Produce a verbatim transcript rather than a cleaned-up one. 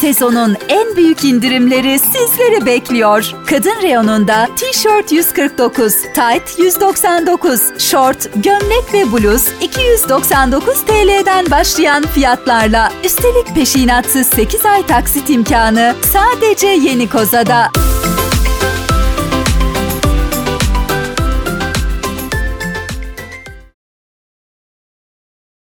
Sezonun en büyük indirimleri sizleri bekliyor. Kadın reyonunda tişört yüz kırk dokuz, tayt yüz doksan dokuz, şort, gömlek ve bluz iki yüz doksan dokuz TL'den başlayan fiyatlarla. Üstelik peşinatsız sekiz ay taksit imkanı sadece Yeni Koza'da.